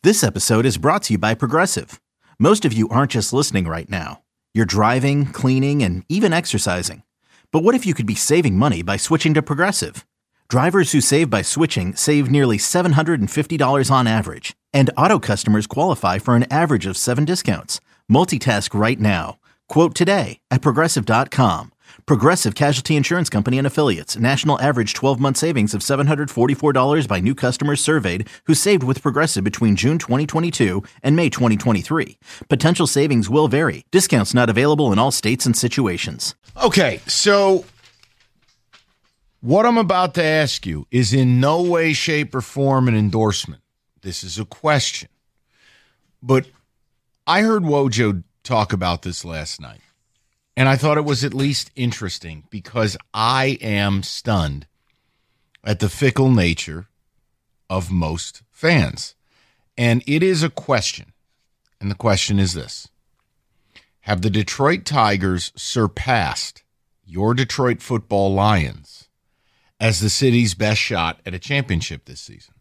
This episode is brought to you by Progressive. Most of you aren't just listening right now. You're driving, cleaning, and even exercising. But what if you could be saving money by switching to Progressive? Drivers who save by switching save nearly $750 on average. And auto customers qualify for an average of 7 discounts. Multitask right now. Quote today at Progressive.com. Progressive Casualty Insurance Company and Affiliates. National average 12-month savings of $744 by new customers surveyed who saved with Progressive between June 2022 and May 2023. Potential savings will vary. Discounts not available in all states and situations. Okay, so what I'm about to ask you is in no way, shape, or form an endorsement. This is a question. But I heard Wojo talk about this last night. And I thought it was at least interesting because I am stunned at the fickle nature of most fans. And it is a question. And the question is this. Have the Detroit Tigers surpassed your Detroit Football Lions as the city's best shot at a championship this season?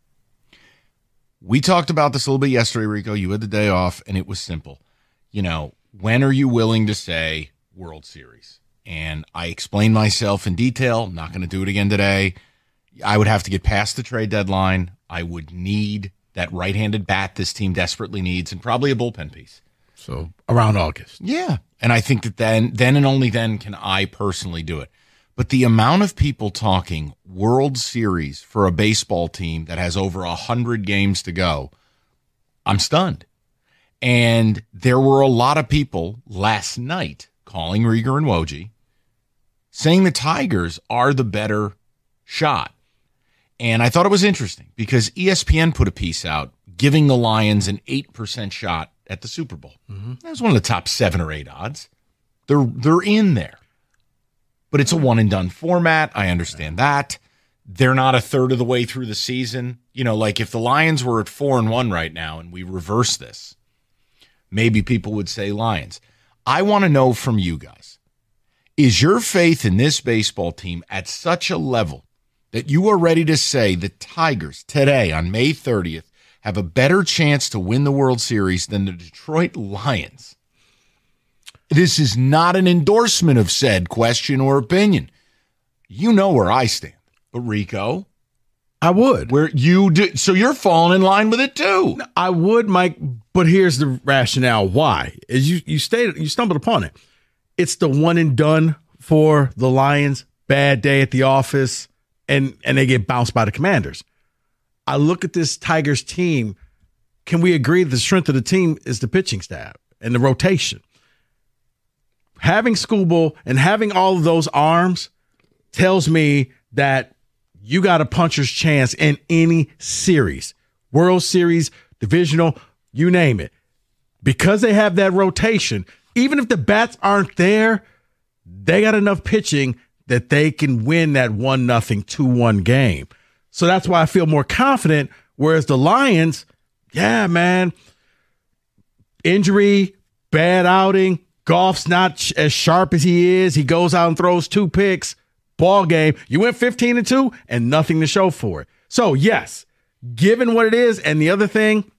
We talked about this a little bit yesterday, Rico. You had the day off, and it was simple. You know, when are you willing to say World Series? And I explained myself in detail. I'm not going to do it again today. I would have to get past the trade deadline. I would need that right-handed bat this team desperately needs and probably a bullpen piece. So around August. Yeah. And I think that then and only then can I personally do it. But the amount of people talking World Series for a baseball team that has over 100 games to go, I'm stunned. And there were a lot of people last night calling Rieger and Woj saying the Tigers are the better shot. And I thought it was interesting because ESPN put a piece out giving the Lions an 8% shot at the Super Bowl. Mm-hmm. That was one of the top 7 or 8 odds. They're in there. But it's a one-and-done format. I understand that. They're not a third of the way through the season. You know, like if the Lions were at 4-1 right now and we reverse this, maybe people would say Lions. I want to know from you guys, is your faith in this baseball team at such a level that you are ready to say the Tigers today on May 30th have a better chance to win the World Series than the Detroit Lions? This is not an endorsement of said question or opinion. You know where I stand. But Rico, I would. Where you do, so you're falling in line with it too. I would, Mike, but here's the rationale why. As you stumbled upon it. It's the one and done for the Lions, bad day at the office, and they get bounced by the Commanders. I look at this Tigers team. Can we agree the strength of the team is the pitching staff and the rotation? Having Skubal and having all of those arms tells me that you got a puncher's chance in any series, World Series, divisional, you name it. Because they have that rotation, even if the bats aren't there, they got enough pitching that they can win that 1-0, 2-1 game. So that's why I feel more confident, whereas the Lions, yeah, man, injury, bad outing, Goff's not as sharp as he is. He goes out and throws 2 picks. Ball game. You went 15-2 and nothing to show for it. So, yes, given what it is, and the other thing,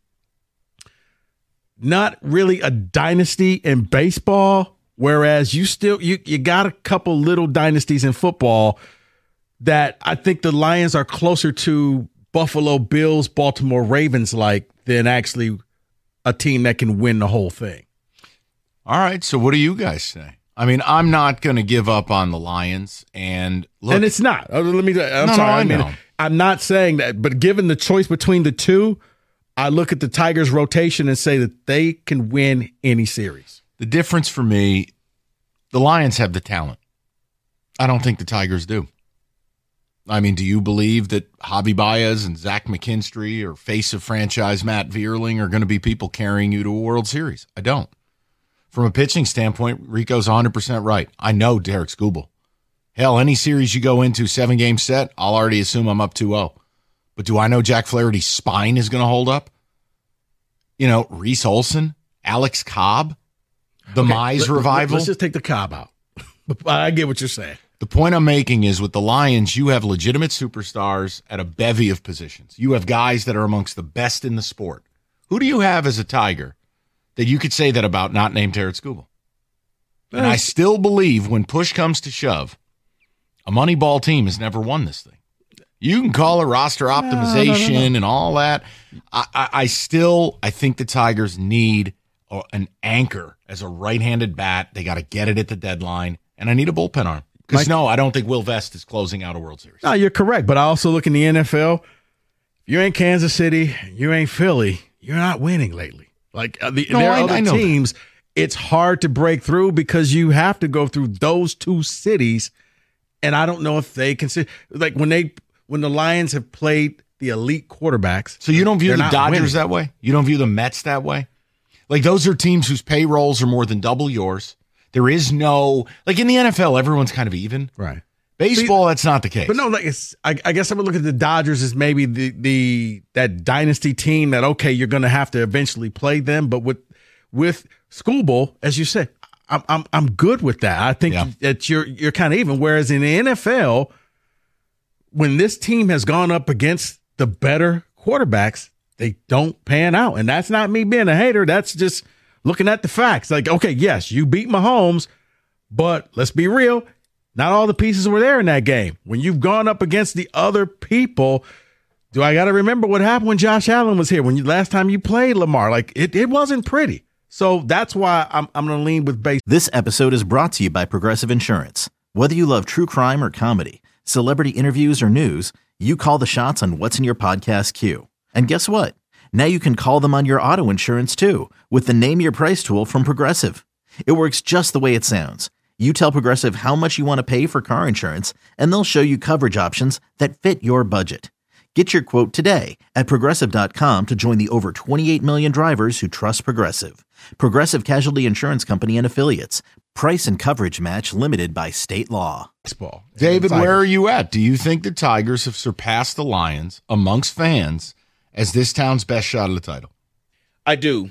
not really a dynasty in baseball, whereas you got a couple little dynasties in football that I think the Lions are closer to Buffalo Bills, Baltimore Ravens like than actually a team that can win the whole thing. All right, so what do you guys say? I mean, I'm not going to give up on the Lions, and look, and it's not. I'm not saying that, but given the choice between the two, I look at the Tigers' rotation and say that they can win any series. The difference for me, the Lions have the talent. I don't think the Tigers do. I mean, do you believe that Javi Baez and Zach McKinstry or face of franchise Matt Vierling are going to be people carrying you to a World Series? I don't. From a pitching standpoint, Rico's 100% right. I know Derek Skubal. Hell, any series you go into, 7-game set, I'll already assume I'm up 2-0. But do I know Jack Flaherty's spine is going to hold up? You know, Reese Olson, Alex Cobb, the Mize revival. Let's just take the Cobb out. I get what you're saying. The point I'm making is with the Lions, you have legitimate superstars at a bevy of positions. You have guys that are amongst the best in the sport. Who do you have as a Tiger that you could say that about not named Terrence Skubal? And I still believe when push comes to shove, a Moneyball team has never won this thing. You can call it roster optimization and all that. I think the Tigers need an anchor as a right-handed bat. They got to get it at the deadline, and I need a bullpen arm. Because I don't think Will Vest is closing out a World Series. No, you're correct. But I also look in the NFL. You ain't Kansas City, you ain't Philly, you're not winning lately. Like there are other teams, it's hard to break through because you have to go through those two cities. And I don't know if they consider like when the Lions have played the elite quarterbacks. So you don't view the Dodgers that way? You don't view the Mets that way? Like those are teams whose payrolls are more than double yours. There is no like in the NFL, everyone's kind of even. Right. Baseball, that's not the case. But no, like I guess I would look at the Dodgers as maybe that dynasty team that okay, you're going to have to eventually play them. But with Skubal, as you said, I'm good with that. I think that you're kind of even. Whereas in the NFL, when this team has gone up against the better quarterbacks, they don't pan out, and that's not me being a hater. That's just looking at the facts. Like okay, yes, you beat Mahomes, but let's be real. Not all the pieces were there in that game. When you've gone up against the other people, do I got to remember what happened when Josh Allen was here? Last time you played Lamar, like it wasn't pretty. So that's why I'm going to lean with base. This episode is brought to you by Progressive Insurance. Whether you love true crime or comedy, celebrity interviews or news, you call the shots on what's in your podcast queue. And guess what? Now you can call them on your auto insurance too with the Name Your Price tool from Progressive. It works just the way it sounds. You tell Progressive how much you want to pay for car insurance, and they'll show you coverage options that fit your budget. Get your quote today at Progressive.com to join the over 28 million drivers who trust Progressive. Progressive Casualty Insurance Company and Affiliates. Price and coverage match limited by state law. Baseball. David, where are you at? Do you think the Tigers have surpassed the Lions amongst fans as this town's best shot at the title? I do.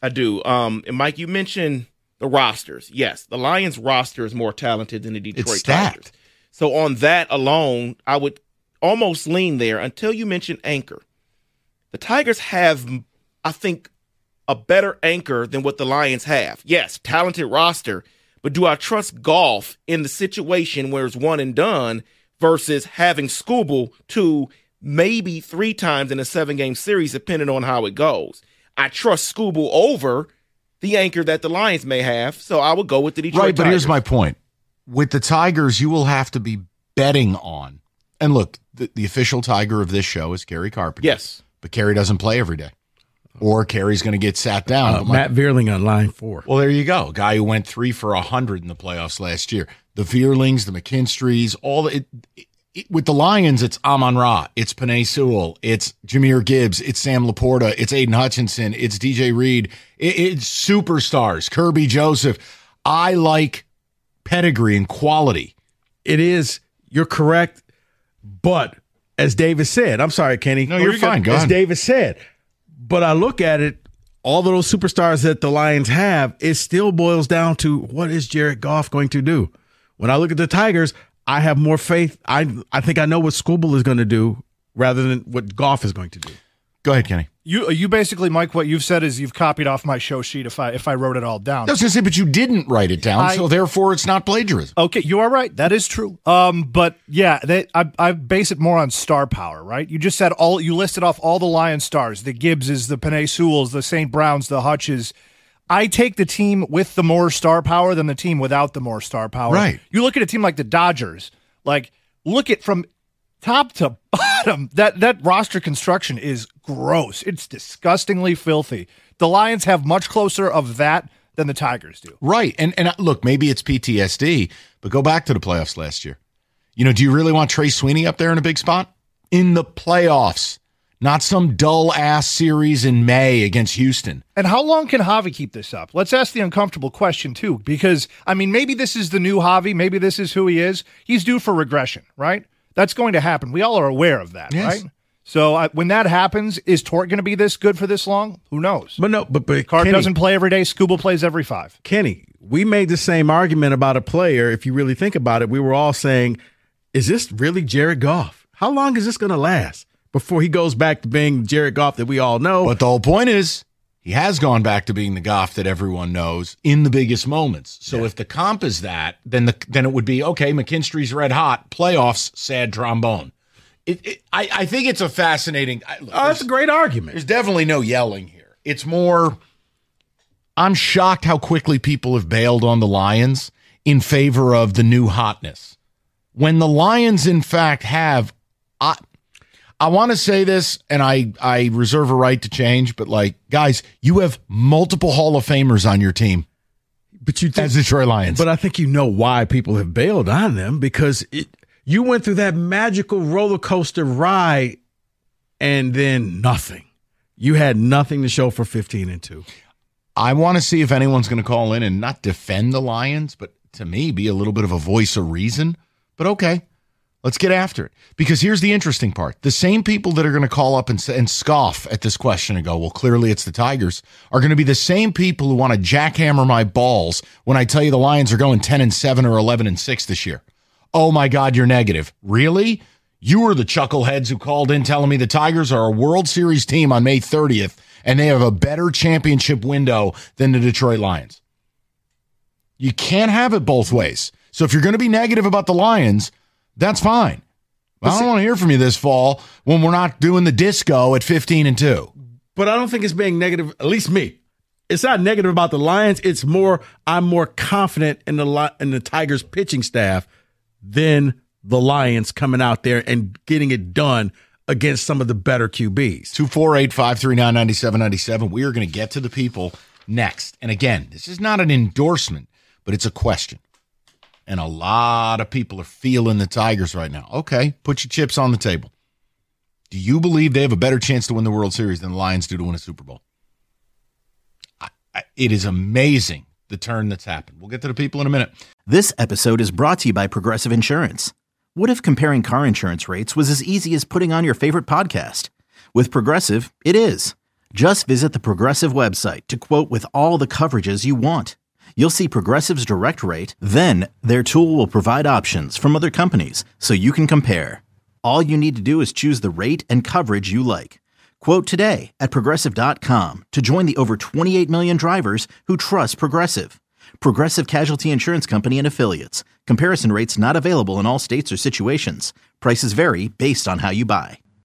And Mike, you mentioned the rosters. Yes, the Lions roster is more talented than the Detroit Tigers. So on that alone, I would almost lean there until you mentioned anchor. The Tigers have, I think, a better anchor than what the Lions have. Yes, talented roster, but do I trust Goff in the situation where it's one and done versus having Skubal 2, maybe 3 times in a 7-game series, depending on how it goes? I trust Skubal over the anchor that the Lions may have, so I would go with the Detroit Tigers. Right, but here's my point. With the Tigers, you will have to be betting on, and look, the official Tiger of this show is Kerry Carpenter. Yes. But Kerry doesn't play every day. Or Kerry's going to get sat down. Matt Vierling on line 4. Well, there you go. A guy who went 3 for 100 in the playoffs last year. The Vierlings, the McKinstries, with the Lions, it's Amon-Ra, it's Penei Sewell, it's Jahmyr Gibbs, it's Sam Laporta, it's Aiden Hutchinson, it's DJ Reed, it's superstars, Kirby Joseph. I like pedigree and quality. It is. You're correct. But as Davis said, I'm sorry, Kenny. No, you're fine. Go ahead. As Davis said, but I look at it, all of those superstars that the Lions have, it still boils down to what is Jared Goff going to do? When I look at the Tigers, I have more faith. I think I know what Skubal is going to do rather than what Goff is going to do. Go ahead, Kenny. You basically, Mike, what you've said is you've copied off my show sheet if I wrote it all down. I was going to say, but you didn't write it down, so therefore it's not plagiarism. Okay, you are right. That is true. But yeah, I base it more on star power, right? You just said you listed off all the Lions stars, the Gibbses, the Penei Sewells, the St. Browns, the Hutches. I take the team with the more star power than the team without the more star power. Right. You look at a team like the Dodgers, look at from top to bottom, that roster construction is gross. It's disgustingly filthy. The Lions have much closer of that than the Tigers do. Right. And look, maybe it's PTSD, but go back to the playoffs last year. Do you really want Trey Sweeney up there in a big spot? In the playoffs. Not some dull-ass series in May against Houston. And how long can Javi keep this up? Let's ask the uncomfortable question, too, because, maybe this is the new Javi. Maybe this is who he is. He's due for regression, right? That's going to happen. We all are aware of that, yes. Right? So when that happens, is Torque going to be this good for this long? Who knows? But Carp doesn't play every day. Skubal plays every 5. Kenny, we made the same argument about a player. If you really think about it, we were all saying, is this really Jared Goff? How long is this going to last? before he goes back to being Jared Goff that we all know. But the whole point is he has gone back to being the Goff that everyone knows in the biggest moments. So if the comp is that, then it would be, okay, McKinstry's red hot, playoffs, sad trombone. I think it's a fascinating. That's a great argument. There's definitely no yelling here. It's more, I'm shocked how quickly people have bailed on the Lions in favor of the new hotness. When the Lions, in fact, have, I want to say this, and I reserve a right to change, but like, guys, you have multiple Hall of Famers on your team. But you think, as Detroit Lions. But I think you know why people have bailed on them, because you went through that magical roller coaster ride and then nothing. You had nothing to show for 15-2. I want to see if anyone's going to call in and not defend the Lions, but to me, be a little bit of a voice of reason. But okay, let's get after it. Because here's the interesting part. The same people that are going to call up and scoff at this question and go, well, clearly it's the Tigers, are going to be the same people who want to jackhammer my balls when I tell you the Lions are going 10-7 or 11-6 this year. Oh my God, you're negative. Really? You were the chuckleheads who called in telling me the Tigers are a World Series team on May 30th and they have a better championship window than the Detroit Lions. You can't have it both ways. So if you're going to be negative about the Lions, that's fine. I don't want to hear from you this fall when we're not doing the disco at 15-2. But I don't think it's being negative, at least me. It's not negative about the Lions. It's more, I'm more confident in the Tigers pitching staff than the Lions coming out there and getting it done against some of the better QBs. 248-539-9797. We are going to get to the people next. And again, this is not an endorsement, but it's a question. And a lot of people are feeling the Tigers right now. Okay, put your chips on the table. Do you believe they have a better chance to win the World Series than the Lions do to win a Super Bowl? It is amazing the turn that's happened. We'll get to the people in a minute. This episode is brought to you by Progressive Insurance. What if comparing car insurance rates was as easy as putting on your favorite podcast? With Progressive, it is. Just visit the Progressive website to quote with all the coverages you want. You'll see Progressive's direct rate, then their tool will provide options from other companies so you can compare. All you need to do is choose the rate and coverage you like. Quote today at Progressive.com to join the over 28 million drivers who trust Progressive. Progressive Casualty Insurance Company and Affiliates. Comparison rates not available in all states or situations. Prices vary based on how you buy.